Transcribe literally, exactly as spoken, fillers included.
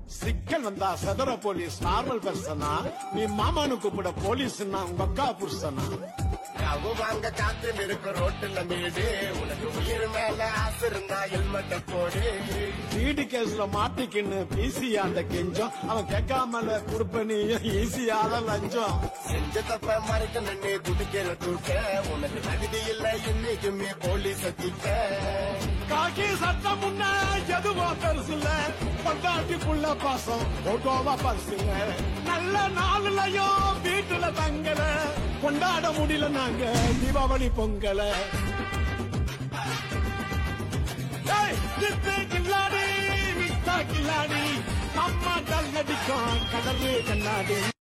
சிக்கல் வந்தா சதுர போலீஸ் நார்மல் பர்சனா, நீ மாமானு கூப்பிட போலீஸ்னா உங்க அக்கா புருஷனா? கவு வாங்க காத்து இருக்க ரோட்டுல மீடு, உனக்கு உயிர் மேல ஆசை இருந்தா ஹெல்மெட்ட போடு. வீடு கேஸ்ல மாட்டிக்கின்னு பிசியா அந்த கெஞ்சம், அவன் கேட்காமல குடுப்ப நீ ஈஸியாத லஞ்சம். செஞ்ச தப்ப மறைக்க நின்று குடிக்கிற தூக்க, உனக்கு தகுதி இல்ல இன்னைக்குமே போலீஸ் திட்ட. காக்கி சட்டம் முன்ன எதுவோ பெருசுல, பத்தாட்டி புள்ள பாசம் போட்டோவா பரிசுல. நல்ல நாளுலயும் வீட்டுல தங்கல, கொண்டாட முடியல நாங்க தீபாவளி பொங்கல. கில்லாடி வித்தா கில்லாடி, அம்மா கல்லடிக்கும் கடலே கண்ணாடி.